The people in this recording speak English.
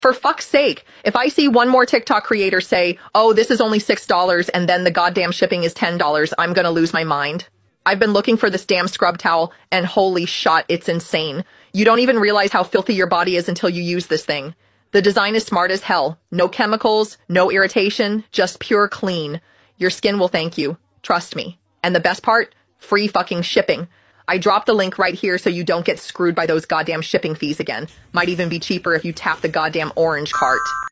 For fuck's sake, if I see one more TikTok creator say, oh, this is only $6 and then the goddamn shipping is $10, I'm gonna lose my mind. I've been looking for this damn scrub towel and holy shit, it's insane. You don't even realize how filthy your body is until you use this thing. The design is smart as hell. No chemicals, no irritation, just pure clean. Your skin will thank you. Trust me. And the best part? Free fucking shipping. I dropped the link right here so you don't get screwed by those goddamn shipping fees again. Might even be cheaper if you tap the goddamn orange cart.